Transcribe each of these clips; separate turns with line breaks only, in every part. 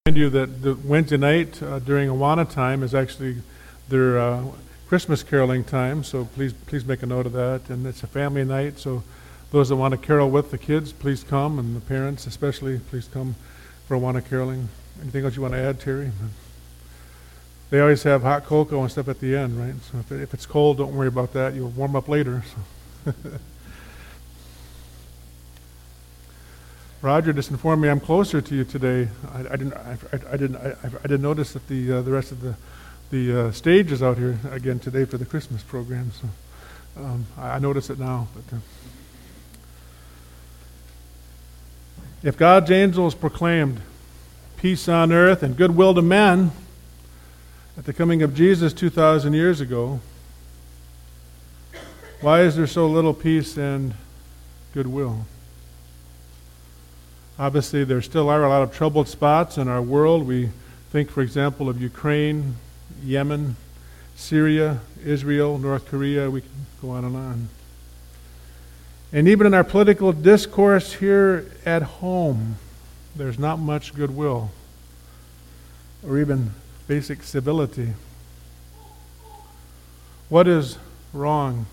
Remind you that the Wednesday night during Awana time is actually their Christmas caroling time, so please make a note of that. And it's a family night, so those that want to carol with the kids, please come, and the parents especially, please come for Awana caroling. Anything else you want to add, Terry? They always have hot cocoa and stuff at the end, right? So if it's cold, don't worry about that. You'll warm up later. So. Roger just informed me I'm closer to you today. I didn't notice that the rest of the stage is out here again today for the Christmas program. So I notice it now. But if God's angels proclaimed peace on earth and goodwill to men at the coming of Jesus 2,000 years ago, why is there so little peace and goodwill? Obviously, there still are a lot of troubled spots in our world. We think, for example, of Ukraine, Yemen, Syria, Israel, North Korea. We can go on and on. And even in our political discourse here at home, there's not much goodwill or even basic civility. What is wrong?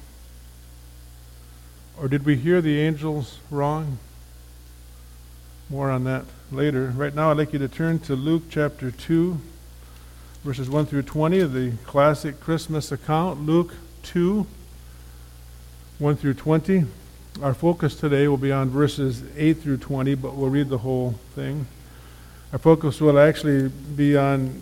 Or did we hear the angels wrong? More on that later. Right now, I'd like you to turn to Luke chapter 2, verses 1 through 20 of the classic Christmas account. Luke 2, 1 through 20. Our focus today will be on verses 8 through 20, but we'll read the whole thing. Our focus will actually be on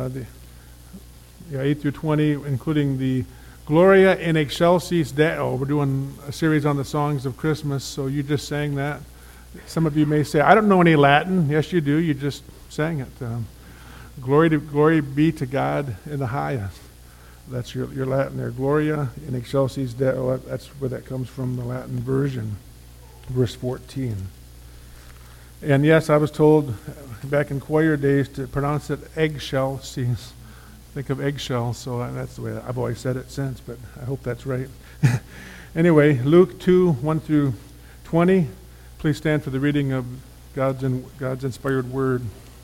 8 through 20, including the Gloria in Excelsis Deo. We're doing a series on the songs of Christmas, so you just sang that. Some of you may say, I don't know any Latin. Yes, you do. You just sang it. Glory be to God in the highest. That's your Latin there. Gloria in Excelsis Deo. That's where that comes from, the Latin version. Verse 14. And yes, I was told back in choir days to pronounce it Excelsis. Think of eggshell, so that's the way I've always said it since, but I hope that's right. Anyway, Luke 2, 1 through 20. Please stand for the reading of God's inspired word.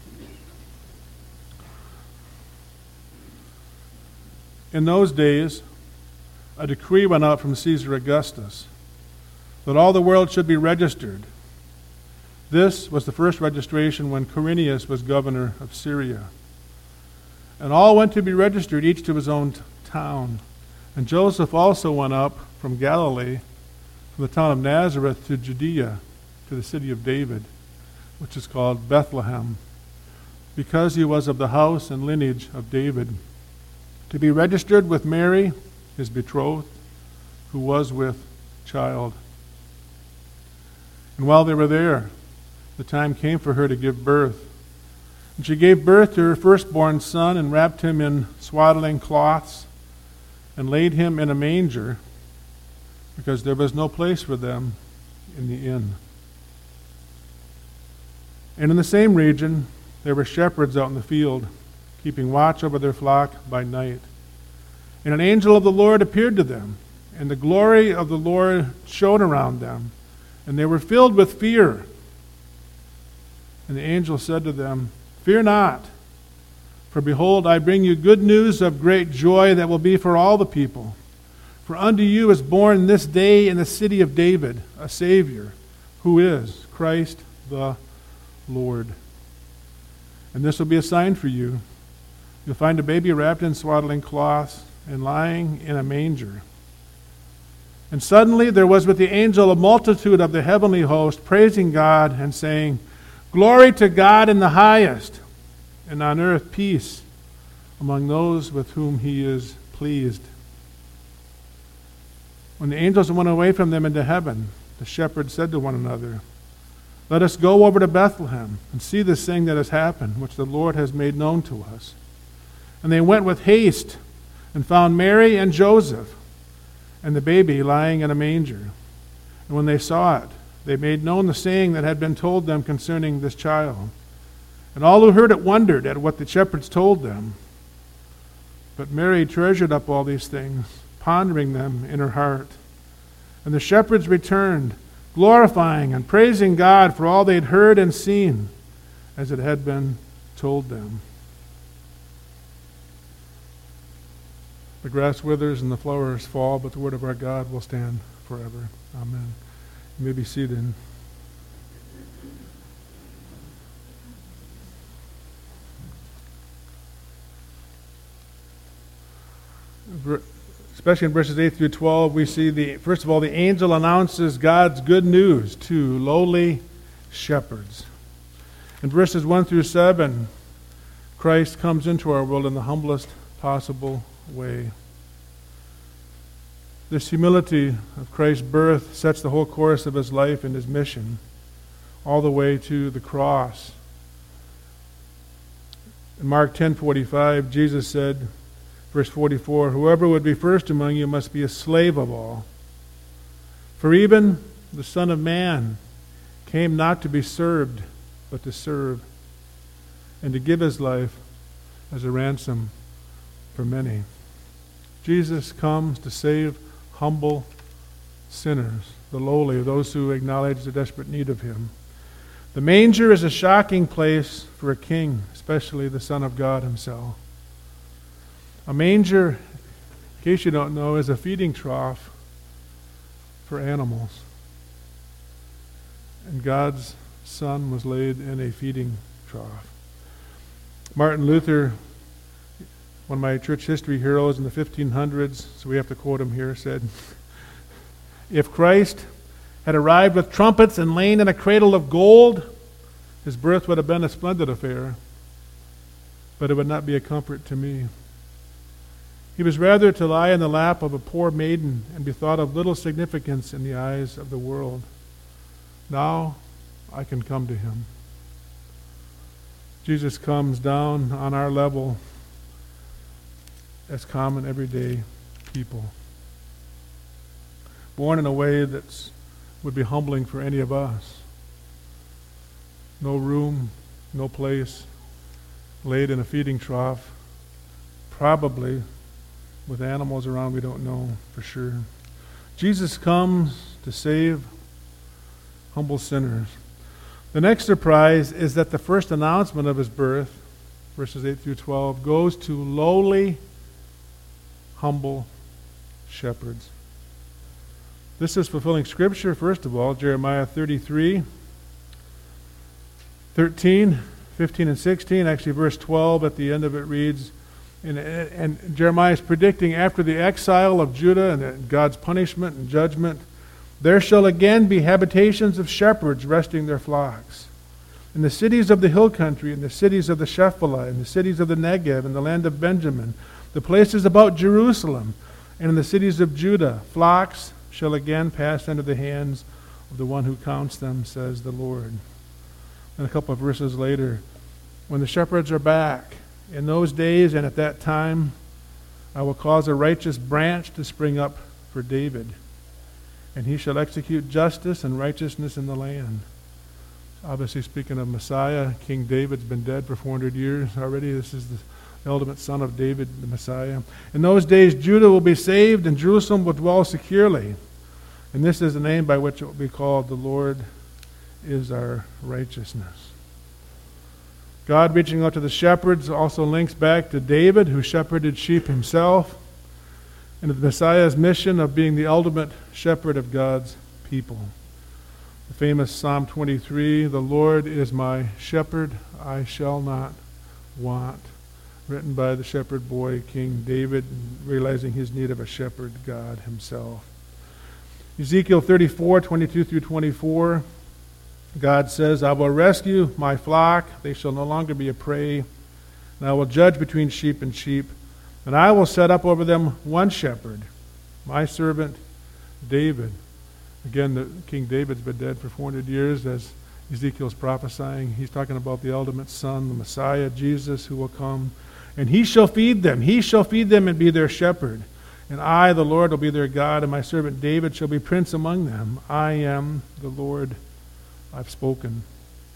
In those days, a decree went out from Caesar Augustus that all the world should be registered. This was the first registration when Quirinius was governor of Syria. And all went to be registered, each to his own town. And Joseph also went up from Galilee, from the town of Nazareth to Judea, to the city of David, which is called Bethlehem, because he was of the house and lineage of David, to be registered with Mary, his betrothed, who was with child. And while they were there, the time came for her to give birth. And she gave birth to her firstborn son and wrapped him in swaddling cloths and laid him in a manger, because there was no place for them in the inn. And in the same region, there were shepherds out in the field, keeping watch over their flock by night. And an angel of the Lord appeared to them, and the glory of the Lord shone around them, and they were filled with fear. And the angel said to them, Fear not, for behold, I bring you good news of great joy that will be for all the people. For unto you is born this day in the city of David a Savior, who is Christ the Lord. And this will be a sign for you. You'll find a baby wrapped in swaddling cloths and lying in a manger. And suddenly there was with the angel a multitude of the heavenly host, praising God and saying, Glory to God in the highest, and on earth peace among those with whom he is pleased. When the angels went away from them into heaven, the shepherds said to one another, Let us go over to Bethlehem and see this thing that has happened, which the Lord has made known to us. And they went with haste and found Mary and Joseph and the baby lying in a manger. And when they saw it, they made known the saying that had been told them concerning this child. And all who heard it wondered at what the shepherds told them. But Mary treasured up all these things, pondering them in her heart. And the shepherds returned, glorifying and praising God for all they'd heard and seen, as it had been told them. The grass withers and the flowers fall, but the word of our God will stand forever. Amen. You may be seated. Especially in verses 8 through 12, we see first of all, the angel announces God's good news to lowly shepherds. In verses 1 through 7, Christ comes into our world in the humblest possible way. This humility of Christ's birth sets the whole course of his life and his mission, all the way to the cross. In Mark 10:45, Jesus said, verse 44, "Whoever would be first among you must be a slave of all. For even the Son of Man came not to be served, but to serve, and to give his life as a ransom for many." Jesus comes to save humble sinners, the lowly, those who acknowledge the desperate need of him. The manger is a shocking place for a king, especially the Son of God himself. A manger, in case you don't know, is a feeding trough for animals. And God's Son was laid in a feeding trough. Martin Luther, one of my church history heroes in the 1500s, so we have to quote him here, said, "If Christ had arrived with trumpets and lain in a cradle of gold, his birth would have been a splendid affair, but it would not be a comfort to me. He was rather to lie in the lap of a poor maiden and be thought of little significance in the eyes of the world. Now I can come to him." Jesus comes down on our level as common, everyday people, born in a way that would be humbling for any of us. No room, no place, laid in a feeding trough, probably with animals around we don't know for sure. Jesus comes to save humble sinners. The next surprise is that the first announcement of his birth, verses 8 through 12, goes to lowly, humble shepherds. This is fulfilling Scripture, first of all, Jeremiah 33, 13, 15, and 16. Actually, verse 12 at the end of it reads, and Jeremiah is predicting after the exile of Judah and God's punishment and judgment, "There shall again be habitations of shepherds resting their flocks. In the cities of the hill country, in the cities of the Shephelah, in the cities of the Negev, in the land of Benjamin, the places about Jerusalem, and in the cities of Judah, flocks shall again pass under the hands of the one who counts them, says the Lord." And a couple of verses later, "When the shepherds are back, in those days and at that time, I will cause a righteous branch to spring up for David, and he shall execute justice and righteousness in the land." Obviously speaking of Messiah, King David's been dead for 400 years already. This is the ultimate son of David, the Messiah. "In those days Judah will be saved, and Jerusalem will dwell securely. And this is the name by which it will be called, the Lord is our righteousness." God reaching out to the shepherds also links back to David, who shepherded sheep himself, and to the Messiah's mission of being the ultimate shepherd of God's people. The famous Psalm 23, "The Lord is my shepherd, I shall not want," written by the shepherd boy, King David, realizing his need of a shepherd, God himself. Ezekiel 34, 22 through 24, God says, "I will rescue my flock, they shall no longer be a prey, and I will judge between sheep and sheep, and I will set up over them one shepherd, my servant David." Again, King David's been dead for 400 years, as Ezekiel's prophesying. He's talking about the ultimate Son, the Messiah, Jesus, who will come. "And he shall feed them. He shall feed them and be their shepherd. And I, the Lord, will be their God, and my servant David shall be prince among them. I am the Lord, I've spoken."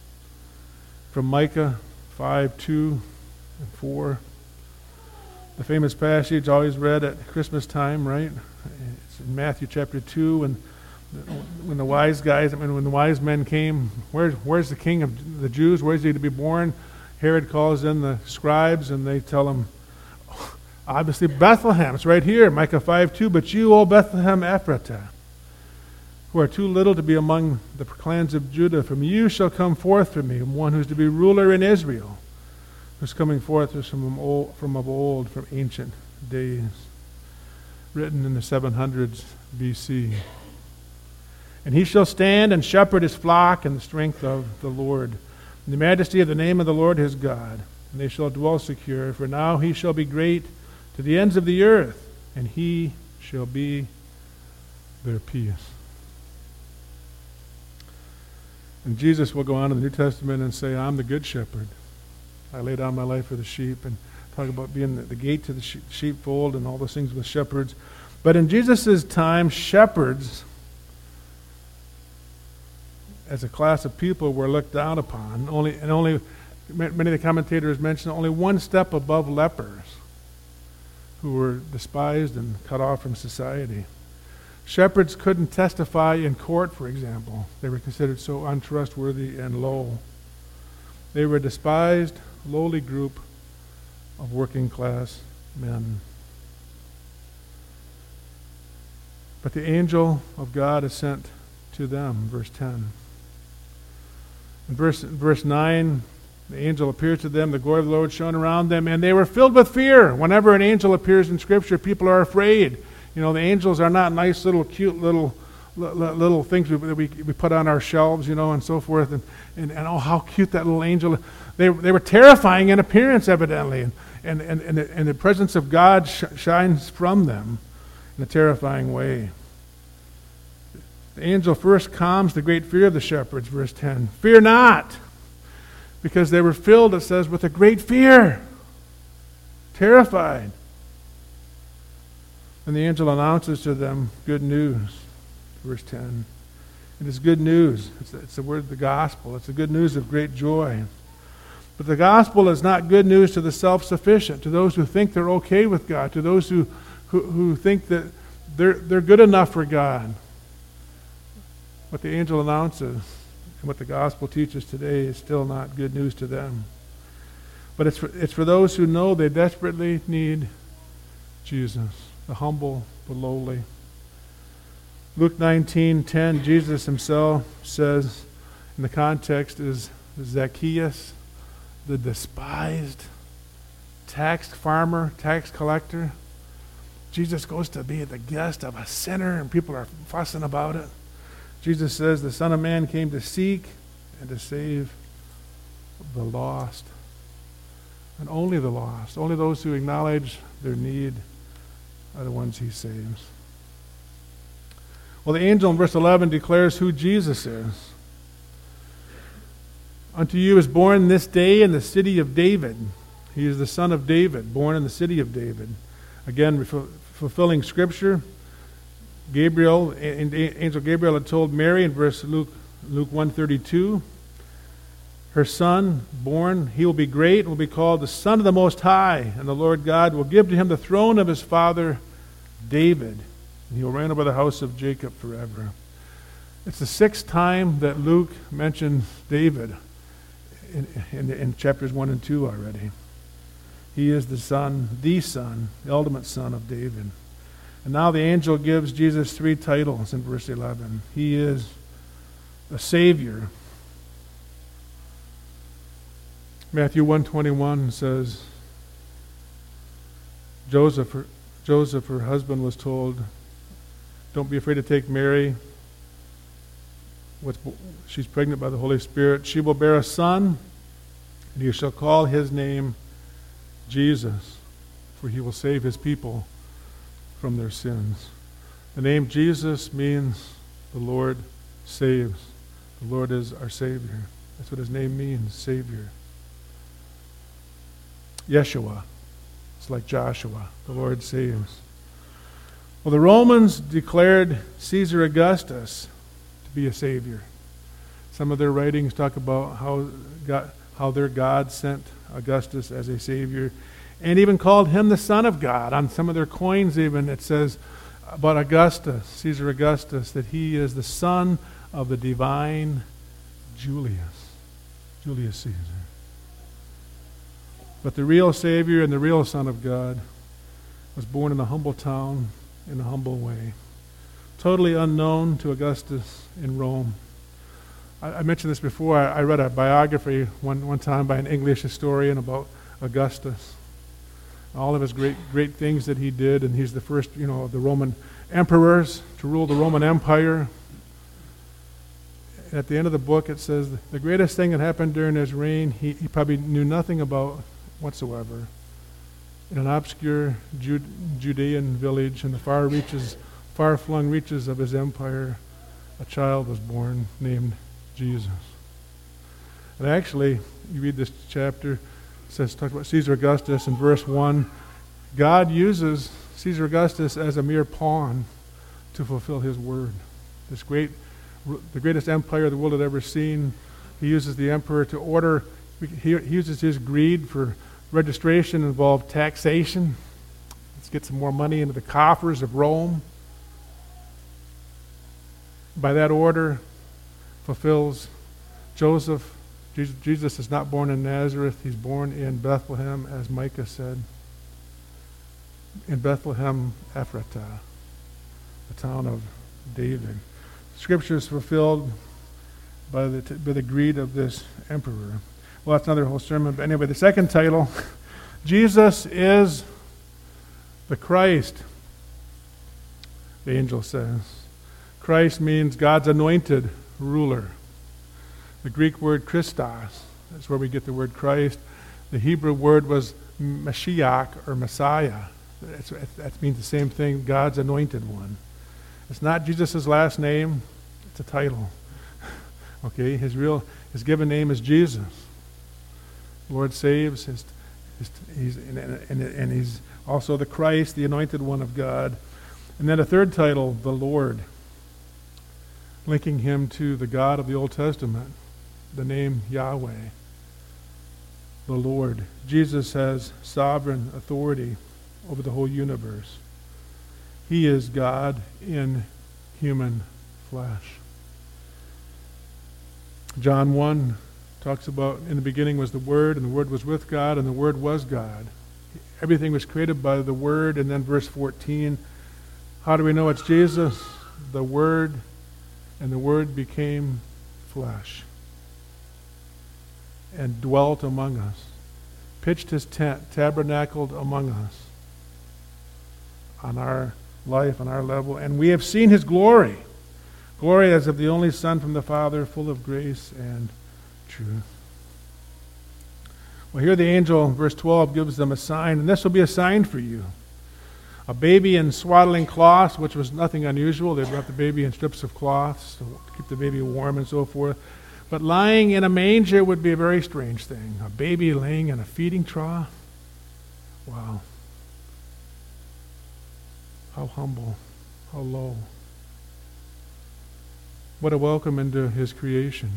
From Micah 5, 2 and 4. The famous passage always read at Christmas time, right? It's in Matthew chapter 2, and when the wise men came, where's the king of the Jews? Where's he to be born? Herod calls in the scribes, and they tell him, obviously Bethlehem, it's right here, Micah 5:2, but you, O Bethlehem Ephratah, who are too little to be among the clans of Judah, from you shall come forth for me one who's to be ruler in Israel, whose coming forth is from of old, from ancient days. Written in the 700s BC. And he shall stand and shepherd his flock in the strength of the Lord, in the majesty of the name of the Lord his God. And they shall dwell secure, for now he shall be great to the ends of the earth, and he shall be their peace. And Jesus will go on in the New Testament and say, I'm the good shepherd. I lay down my life for the sheep, and talk about being the gate to the sheepfold and all those things with shepherds. But in Jesus' time, shepherds, as a class of people, were looked down upon. Only many of the commentators mention only one step above lepers, who were despised and cut off from society. Shepherds couldn't testify in court, for example. They were considered so untrustworthy and low. They were a despised, lowly group of working class men. But the angel of God is sent to them, verse 10. In verse 9, the angel appeared to them, the glory of the Lord shone around them, and they were filled with fear. Whenever an angel appears in Scripture, people are afraid. You know, the angels are not nice little, cute little things that we put on our shelves, you know, and so forth. And oh, how cute that little angel. They were terrifying in appearance, evidently. And the presence of God shines from them in a terrifying way. The angel first calms the great fear of the shepherds, verse 10. Fear not, because they were filled, it says, with a great fear. Terrified. And the angel announces to them good news, verse 10. It is good news. It's the word, the gospel. It's the good news of great joy. But the gospel is not good news to the self-sufficient, to those who think they're okay with God, to those who think that they're good enough for God. What the angel announces and what the gospel teaches today is still not good news to them. But it's for those who know they desperately need Jesus, the humble, the lowly. Luke 19:10, Jesus himself says, in the context is Zacchaeus, the despised tax farmer, tax collector. Jesus goes to be the guest of a sinner, and people are fussing about it. Jesus says the Son of Man came to seek and to save the lost. And only the lost, only those who acknowledge their need are the ones he saves. Well, the angel in verse 11 declares who Jesus is. Unto you is born this day in the city of David. He is the son of David, born in the city of David. Again, fulfilling Scripture. Angel Gabriel had told Mary in Luke 1:32, her son, born, he will be great and will be called the Son of the Most High, and the Lord God will give to him the throne of his father David, and he will reign over the house of Jacob forever. It's the 6th time that Luke mentions David in chapters 1 and 2 already. He is the ultimate son of David. And now the angel gives Jesus 3 titles in verse 11. He is a Savior. Matthew 1:21 says, Joseph, her husband, was told, don't be afraid to take Mary. She's pregnant by the Holy Spirit. She will bear a son, and you shall call his name Jesus, for he will save his people from their sins. The name Jesus means the Lord saves. The Lord is our Savior. That's what his name means, Savior. Yeshua. It's like Joshua. The Lord saves. Well, the Romans declared Caesar Augustus to be a Savior. Some of their writings talk about how their God sent Augustus as a Savior, and even called him the Son of God. On some of their coins even it says about Augustus, Caesar Augustus, that he is the son of the divine Julius Caesar. But the real Savior and the real Son of God was born in a humble town in a humble way, totally unknown to Augustus in Rome. I mentioned this before. I read a biography one time by an English historian about Augustus, all of his great things that he did, and he's the first, of the Roman emperors to rule the Roman Empire. At the end of the book, it says the greatest thing that happened during his reign, he probably knew nothing about whatsoever. In an obscure Judean village in the far-flung reaches of his empire, a child was born named Jesus. And actually, you read this chapter, talks about Caesar Augustus in verse 1. God uses Caesar Augustus as a mere pawn to fulfill his word. The greatest empire the world had ever seen, he uses the emperor to order. He uses his greed for registration involved taxation. Let's get some more money into the coffers of Rome. By that order, fulfills Joseph. Jesus is not born in Nazareth. He's born in Bethlehem, as Micah said. In Bethlehem, Ephratah, the town of David. Scripture is fulfilled by the greed of this emperor. Well, that's another whole sermon. But anyway, the second title, Jesus is the Christ, the angel says. Christ means God's anointed ruler. The Greek word Christos, that's where we get the word Christ. The Hebrew word was Mashiach or Messiah. That means the same thing, God's anointed one. It's not Jesus' last name, it's a title. Okay, his given name is Jesus. Lord saves, he's also the Christ, the anointed one of God. And then a third title, the Lord, linking him to the God of the Old Testament, the name Yahweh, the Lord. Jesus has sovereign authority over the whole universe. He is God in human flesh. John 1 talks about, in the beginning was the Word, and the Word was with God, and the Word was God. Everything was created by the Word. And then verse 14, how do we know it's Jesus? The Word, and the Word became flesh and dwelt among us, pitched his tent, tabernacled among us on our life, on our level, and we have seen his glory. Glory as of the only Son from the Father, full of grace and truth. Well, here the angel, verse 12, gives them a sign, and this will be a sign for you. A baby in swaddling cloths, which was nothing unusual. They'd wrap the baby in strips of cloths to keep the baby warm and so forth. But lying in a manger would be a very strange thing. A baby laying in a feeding trough. Wow. How humble. How low. What a welcome into his creation.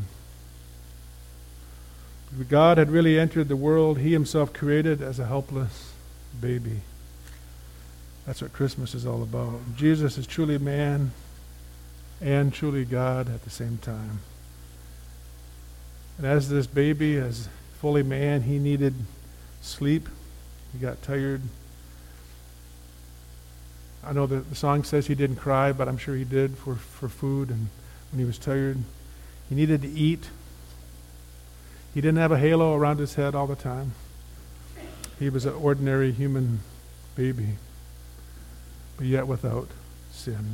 God had really entered the world he himself created as a helpless baby. That's what Christmas is all about. Jesus is truly man and truly God at the same time. And as this baby, as fully man, he needed sleep. He got tired. I know the song says he didn't cry, but I'm sure he did for food and when he was tired. He needed to eat. He didn't have a halo around his head all the time. He was an ordinary human baby, but yet without sin.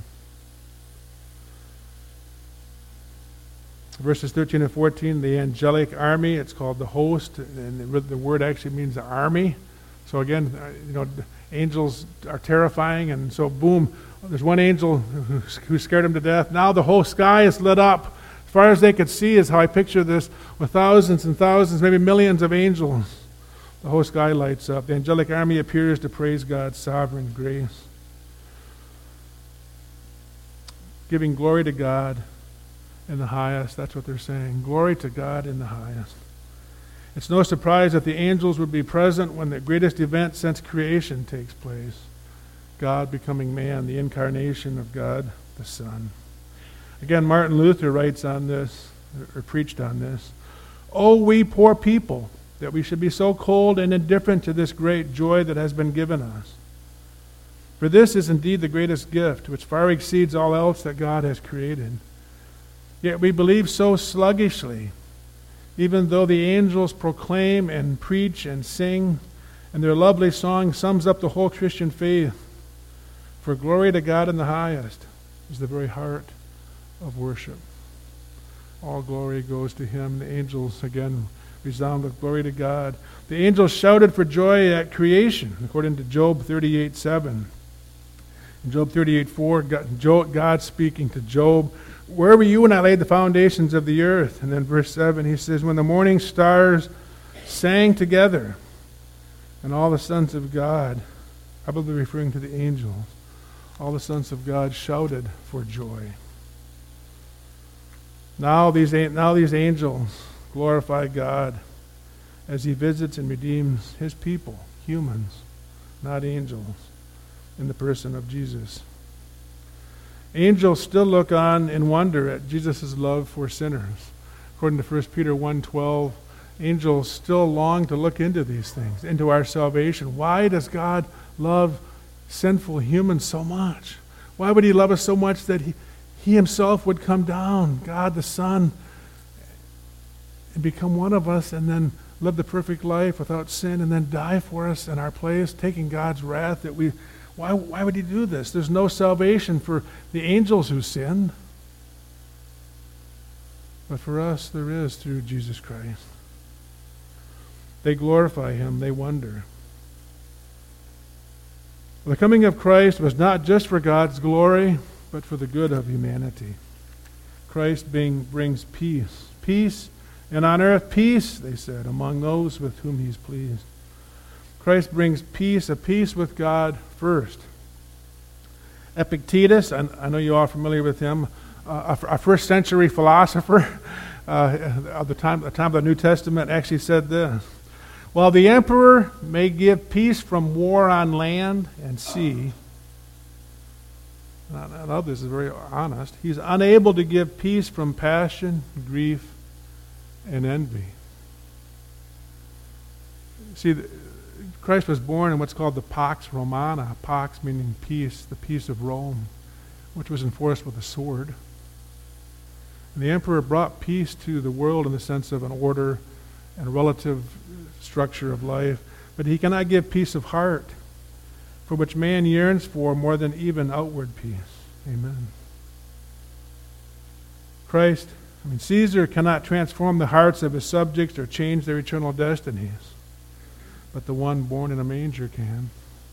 Verses 13 and 14, the angelic army, it's called the host, and the word actually means the army. So again, angels are terrifying, and so boom, there's one angel who scared him to death. Now the whole sky is lit up. As far as they could see is how I picture this, with thousands and thousands, maybe millions of angels. The whole sky lights up. The angelic army appears to praise God's sovereign grace, giving glory to God in the highest. That's what they're saying. Glory to God in the highest. It's no surprise that the angels would be present when the greatest event since creation takes place. God becoming man, the incarnation of God the Son. Again, Martin Luther writes on this, or preached on this. Oh, we poor people, that we should be so cold and indifferent to this great joy that has been given us. For this is indeed the greatest gift, which far exceeds all else that God has created. Yet we believe so sluggishly, even though the angels proclaim and preach and sing, and their lovely song sums up the whole Christian faith. For glory to God in the highest is the very heart of worship. All glory goes to him. The angels, again, resound with glory to God. The angels shouted for joy at creation, according to Job 38:7. In Job 38:4, God speaking to Job, "Where were you when I laid the foundations of the earth?" And then verse 7, he says, "When the morning stars sang together, and all the sons of God," probably referring to the angels, all the sons of God shouted for joy. Now these angels glorify God as he visits and redeems his people, humans, not angels, in the person of Jesus. Angels still look on in wonder at Jesus' love for sinners. According to 1 Peter 1:12, angels still long to look into these things, into our salvation. Why does God love sinful humans so much? Why would he love us so much that he himself would come down, God the Son, and become one of us, and then live the perfect life without sin, and then die for us in our place, taking God's wrath that we... Why would he do this? There's no salvation for the angels who sinned. But for us, there is through Jesus Christ. They glorify him. They wonder. The coming of Christ was not just for God's glory, but for the good of humanity. Christ brings peace. Peace, and on earth peace, they said, among those with whom he's pleased. Christ brings peace, a peace with God first. Epictetus, I know you all are familiar with him, a first century philosopher of the time of the New Testament, actually said this: "While the emperor may give peace from war on land and sea," and I know this is very honest, he's unable to give peace from passion, grief, and envy. See, Christ was born in what's called the Pax Romana, Pax meaning peace, the peace of Rome, which was enforced with a sword. And the emperor brought peace to the world in the sense of an order and a relative structure of life, but he cannot give peace of heart, for which man yearns for more than even outward peace. Amen. Caesar cannot transform the hearts of his subjects or change their eternal destinies, but the one born in a manger can.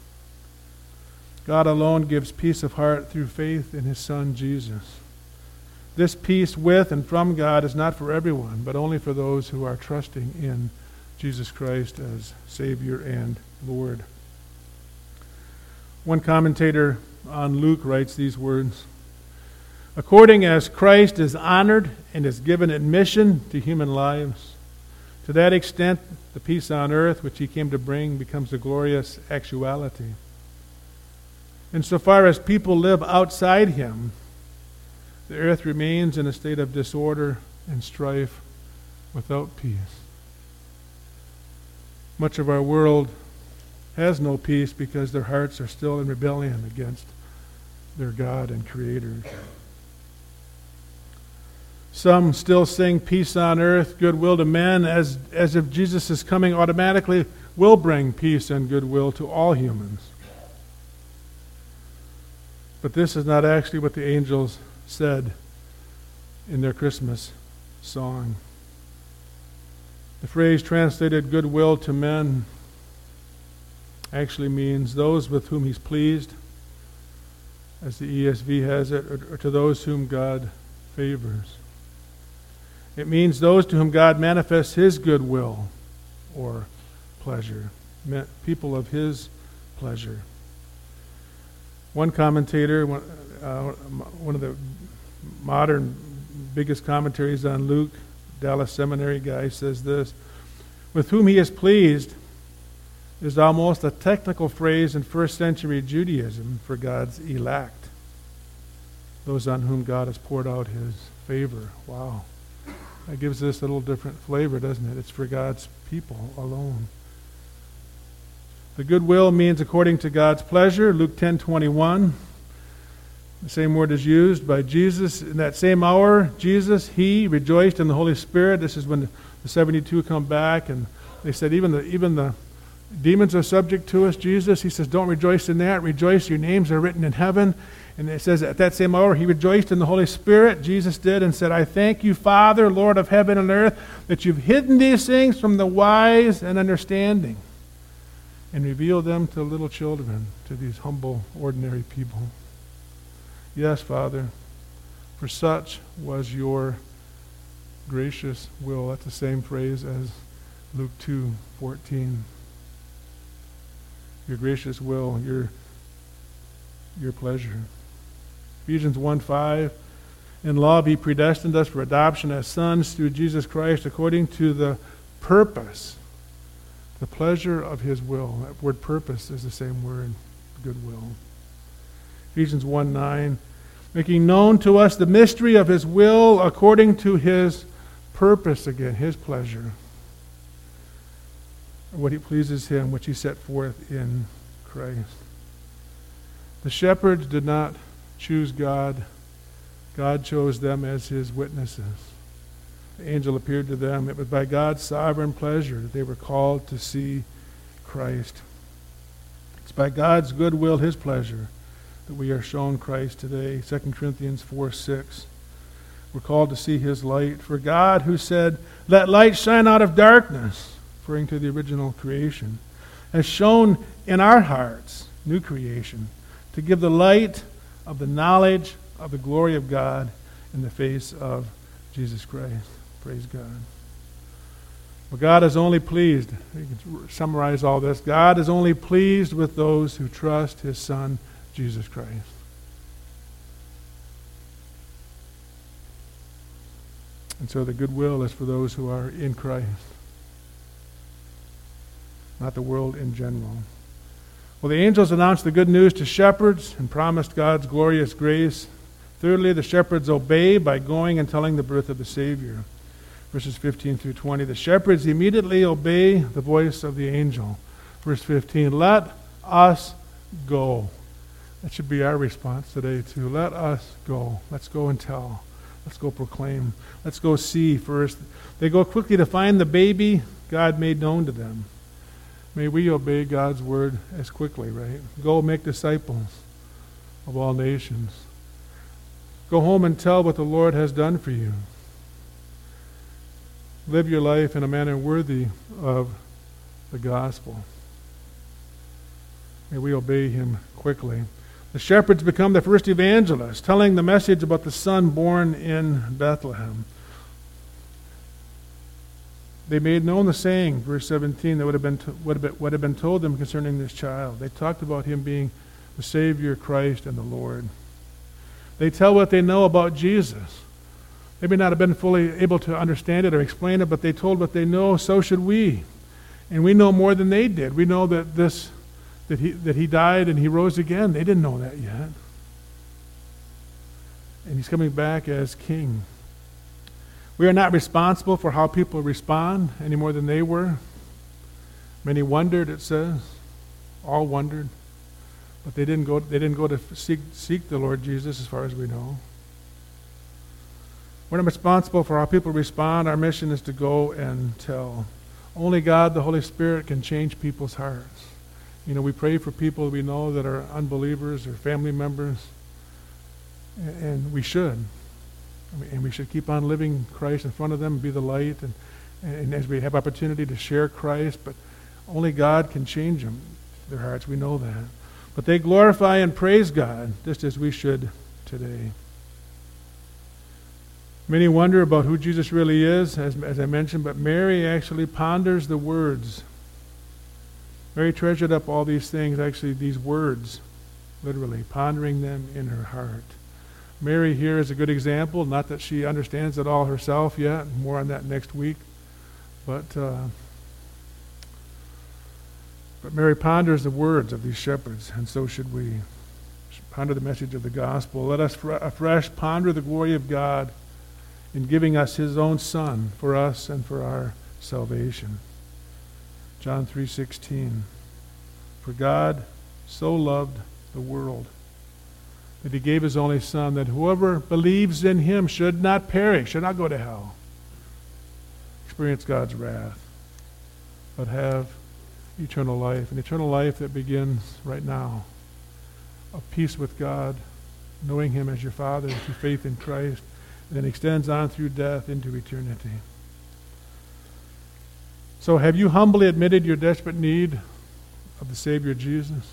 God alone gives peace of heart through faith in his Son, Jesus. This peace with and from God is not for everyone, but only for those who are trusting in Jesus Christ as Savior and Lord. One commentator on Luke writes these words: "According as Christ is honored and is given admission to human lives, to that extent, the peace on earth which he came to bring becomes a glorious actuality. Insofar as people live outside him, the earth remains in a state of disorder and strife without peace." Much of our world has no peace because their hearts are still in rebellion against their God and Creator. Some still sing peace on earth, goodwill to men, as if Jesus' coming automatically will bring peace and goodwill to all humans. But this is not actually what the angels said in their Christmas song. The phrase translated goodwill to men actually means those with whom he's pleased, as the ESV has it, or to those whom God favors. It means those to whom God manifests his goodwill or pleasure, people of his pleasure. One commentator, one of the modern biggest commentaries on Luke, Dallas Seminary guy, says this: "With whom he is pleased" is almost a technical phrase in first century Judaism for God's elect, those on whom God has poured out his favor. Wow. That gives this a little different flavor, doesn't it? It's for God's people alone. The goodwill means according to God's pleasure. Luke 10:21. The same word is used by Jesus. In that same hour, Jesus, he rejoiced in the Holy Spirit. This is when the 72 come back, and they said, even the demons are subject to us, Jesus. He says, don't rejoice in that. Rejoice, your names are written in heaven. And it says, at that same hour, he rejoiced in the Holy Spirit. Jesus did, and said, I thank you, Father, Lord of heaven and earth, that you've hidden these things from the wise and understanding and revealed them to little children, to these humble, ordinary people. Yes, Father, for such was your gracious will. That's the same phrase as Luke 2:14. Your gracious will, your pleasure. Ephesians 1:5. In love he predestined us for adoption as sons through Jesus Christ according to the purpose, the pleasure of his will. That word purpose is the same word, goodwill. Ephesians 1:9, making known to us the mystery of his will according to his purpose, again, his pleasure. What he pleases him, which he set forth in Christ. The shepherds did not choose God. God chose them as his witnesses. The angel appeared to them. It was by God's sovereign pleasure that they were called to see Christ. It's by God's goodwill, his pleasure, that we are shown Christ today. 2 Corinthians 4:6. We're called to see his light. For God, who said, let light shine out of darkness, referring to the original creation, has shone in our hearts, new creation, to give the light of the knowledge of the glory of God in the face of Jesus Christ. Praise God. Well, God is only pleased, you can summarize all this, God is only pleased with those who trust his Son, Jesus Christ. And so the goodwill is for those who are in Christ, not the world in general. Well, the angels announced the good news to shepherds and promised God's glorious grace. Thirdly, the shepherds obey by going and telling the birth of the Savior. Verses 15 through 20. The shepherds immediately obey the voice of the angel. Verse 15, let us go. That should be our response today too. Let us go. Let's go and tell. Let's go proclaim. Let's go see first. They go quickly to find the baby God made known to them. May we obey God's word as quickly, right? Go make disciples of all nations. Go home and tell what the Lord has done for you. Live your life in a manner worthy of the gospel. May we obey him quickly. The shepherds become the first evangelists, telling the message about the son born in Bethlehem. They made known the saying, verse 17, that would have been told them concerning this child. They talked about him being the Savior, Christ, and the Lord. They tell what they know about Jesus. They may not have been fully able to understand it or explain it, but they told what they know, so should we. And we know more than they did. We know that he died and he rose again. They didn't know that yet. And he's coming back as king. We are not responsible for how people respond any more than they were. Many wondered, it says. All wondered. But they didn't go to seek the Lord Jesus, as far as we know. We're not responsible for how people respond. Our mission is to go and tell. Only God, the Holy Spirit, can change people's hearts. You know, we pray for people we know that are unbelievers or family members. And we should. And we should keep on living Christ in front of them and be the light. And as we have opportunity to share Christ, but only God can change them, their hearts. We know that. But they glorify and praise God, just as we should today. Many wonder about who Jesus really is, as I mentioned, but Mary actually ponders the words. Mary treasured up all these things, actually these words, literally, pondering them in her heart. Mary here is a good example, not that she understands it all herself yet, more on that next week, but Mary ponders the words of these shepherds, and so should we. Ponder the message of the gospel. Let us afresh ponder the glory of God in giving us his own Son for us and for our salvation. John 3:16. For God so loved the world that he gave his only Son, that whoever believes in him should not perish, should not go to hell, experience God's wrath, but have eternal life, an eternal life that begins right now, of peace with God, knowing him as your Father through faith in Christ, and then extends on through death into eternity. So have you humbly admitted your desperate need of the Savior Jesus?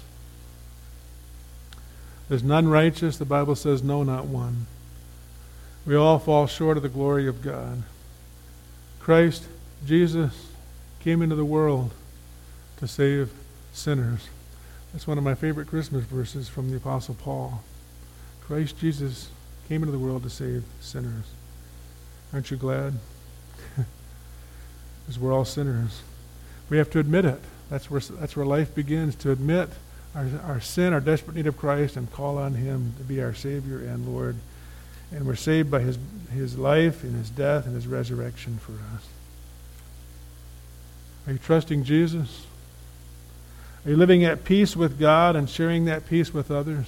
There's none righteous, the Bible says, no, not one. We all fall short of the glory of God. Christ, Jesus, came into the world to save sinners. That's one of my favorite Christmas verses from the Apostle Paul. Christ Jesus came into the world to save sinners. Aren't you glad? Because we're all sinners. We have to admit it. That's where life begins, to admit our sin, our desperate need of Christ, and call on him to be our Savior and Lord. And we're saved by his life and his death and his resurrection for us. Are you trusting Jesus? Are you living at peace with God and sharing that peace with others?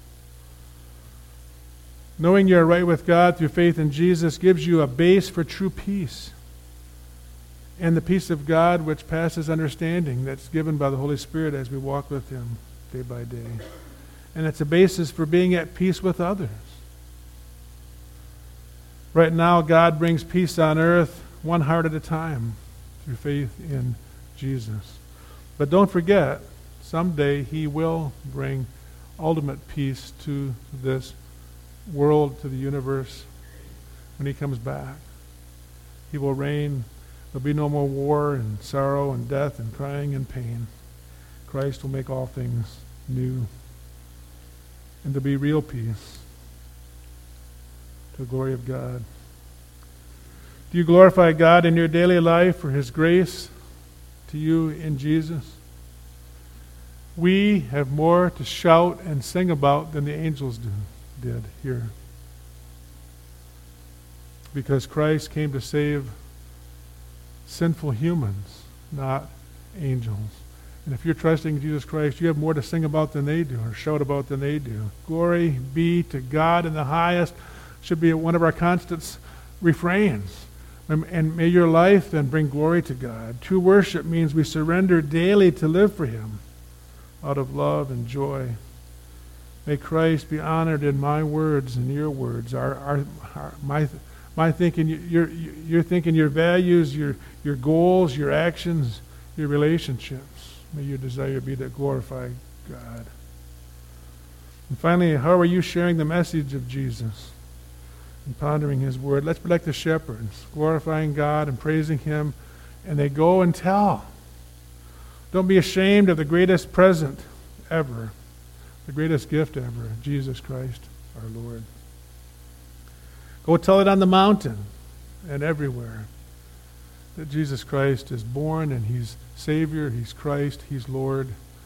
Knowing you're right with God through faith in Jesus gives you a base for true peace. And the peace of God which passes understanding, that's given by the Holy Spirit as we walk with him day by day. And it's a basis for being at peace with others. Right now, God brings peace on earth one heart at a time through faith in Jesus. But don't forget, someday he will bring ultimate peace to this world, to the universe, when he comes back. He will reign. There'll be no more war and sorrow and death and crying and pain. Christ will make all things new. And there'll be real peace to the glory of God. Do you glorify God in your daily life for his grace to you in Jesus? We have more to shout and sing about than the angels did here. Because Christ came to save sinful humans, not angels. And if you're trusting Jesus Christ, you have more to sing about than they do, or shout about than they do. Glory be to God in the highest should be one of our constant refrains. And may your life then bring glory to God. True worship means we surrender daily to live for him out of love and joy. May Christ be honored in my words and your words. My thinking, your thinking, your values, your goals, your actions, your relationships. May your desire be to glorify God. And finally, how are you sharing the message of Jesus and pondering his word? Let's be like the shepherds, glorifying God and praising him, and they go and tell. Don't be ashamed of the greatest present ever, the greatest gift ever, Jesus Christ our Lord. Go tell it on the mountain and everywhere that Jesus Christ is born and he's Savior, he's Christ, he's Lord.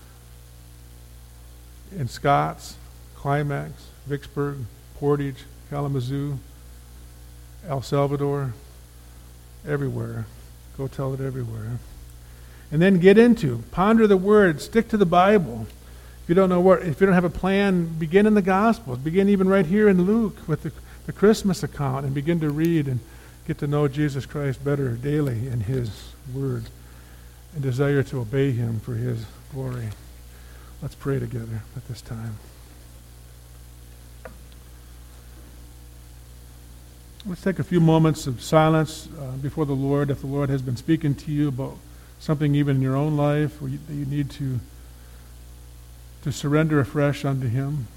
In Scots, Climax, Vicksburg, Portage, Kalamazoo, El Salvador, everywhere. Go tell it everywhere. And then ponder the word, stick to the Bible. If you don't have a plan, begin in the Gospels. Begin even right here in Luke with the Christmas account and begin to read and get to know Jesus Christ better daily in his word and desire to obey him for his glory. Let's pray together at this time. Let's take a few moments of silence before the Lord. If the Lord has been speaking to you about something even in your own life that you need to surrender afresh unto him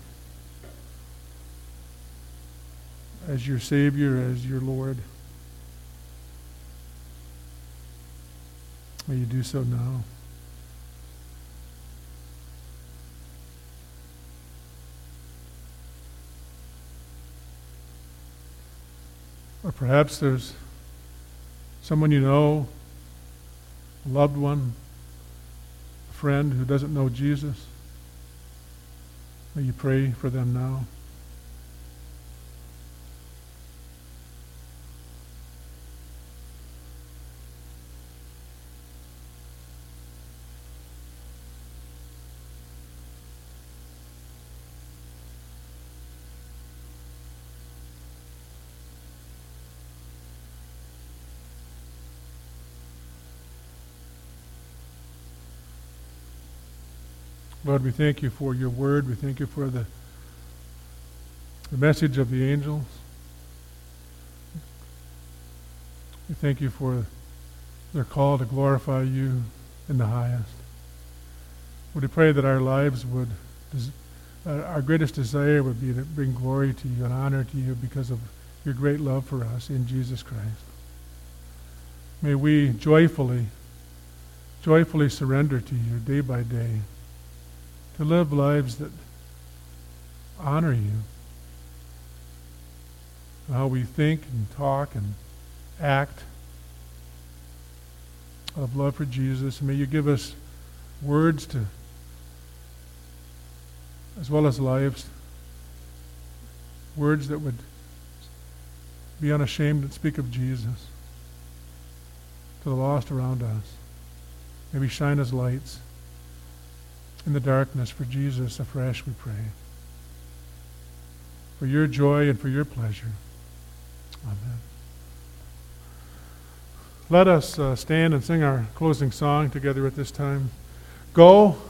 as your Savior, as your Lord. May you do so now. Or perhaps there's someone you know, a loved one, a friend who doesn't know Jesus. May you pray for them now. Lord, we thank you for your word. We thank you for the message of the angels. We thank you for their call to glorify you in the highest. Would we pray that our lives would, our greatest desire would be to bring glory to you and honor to you because of your great love for us in Jesus Christ. May we joyfully surrender to you day by day to live lives that honor you. How we think and talk and act out of love for Jesus. And may you give us words to, as well as lives, words that would be unashamed and speak of Jesus to the lost around us. May we shine as lights in the darkness for Jesus afresh, we pray. For your joy and for your pleasure. Amen. Let us stand and sing our closing song together at this time. Go,